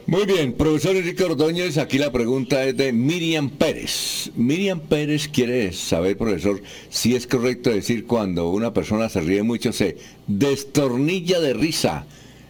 Muy bien, profesor Enrique Ordóñez, aquí la pregunta es de Miriam Pérez. Miriam Pérez quiere saber, profesor, si es correcto decir cuando una persona se ríe mucho, se destornilla de risa.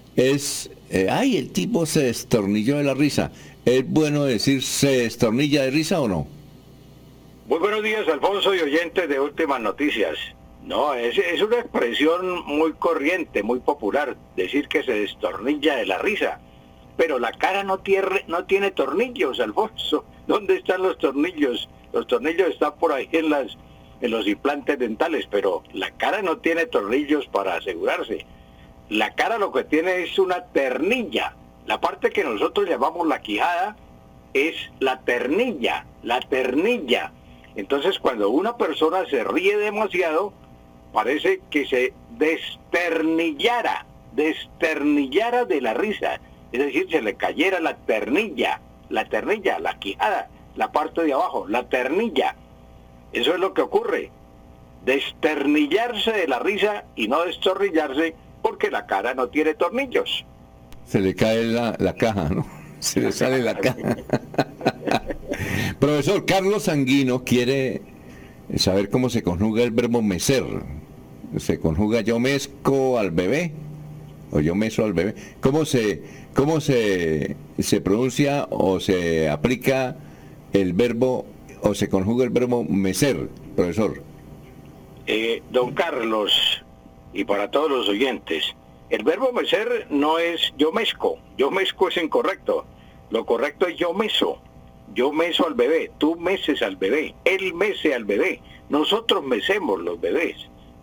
El tipo se destornilló de la risa. ¿Es bueno decir se destornilla de risa o no? Muy buenos días, Alfonso y oyentes de Últimas Noticias. No, es una expresión muy corriente, muy popular, decir que se destornilla de la risa. Pero la cara no tiene tornillos, Alfonso. ¿Dónde están los tornillos? Los tornillos están por ahí en los implantes dentales, pero la cara no tiene tornillos para asegurarse. La cara lo que tiene es una ternilla. La parte que nosotros llamamos la quijada es la ternilla, la ternilla. Entonces, cuando una persona se ríe demasiado, parece que se desternillara de la risa. Es decir, se le cayera la ternilla, la quijada, la parte de abajo, la ternilla. Eso es lo que ocurre. Desternillarse de la risa y no destornillarse porque la cara no tiene tornillos. Se le cae la caja, ¿no? Se le sale la caja. Profesor, Carlos Sanguino quiere saber cómo se conjuga el verbo mecer. ¿Se conjuga yo mezco al bebé? ¿O yo meso al bebé? ¿Cómo se pronuncia o se aplica el verbo o se conjuga el verbo mecer, profesor? Don Carlos, y para todos los oyentes, el verbo mecer no es yo mezco es incorrecto. Lo correcto es yo meso al bebé, tú meces al bebé, él mece al bebé, nosotros mecemos los bebés,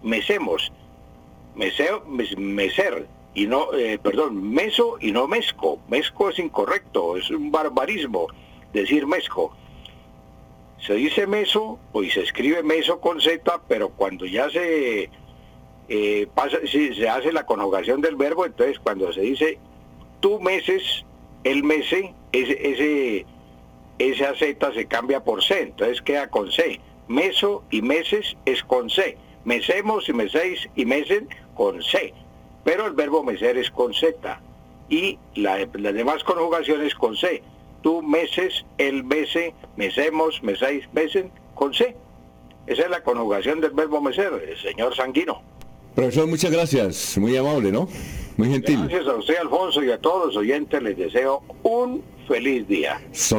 mecer, y no, meso y no mezco. Mezco es incorrecto, es un barbarismo decir mezco. Se dice meso, pues se escribe meso con Z, pero cuando ya se hace la conjugación del verbo, entonces cuando se dice tú meces, él mece, esa Z se cambia por C, entonces queda con C. Meso y meses es con C. Mecemos y mecéis y mecen con C. Pero el verbo mecer es con Z. Y las demás conjugaciones con C. Tú meces, él mece, mecemos, mecéis, mecen con C. Esa es la conjugación del verbo mecer, el señor Sanguino. Profesor, muchas gracias. Muy amable, ¿no? Muy gentil. Gracias a usted, Alfonso, y a todos los oyentes les deseo un feliz día.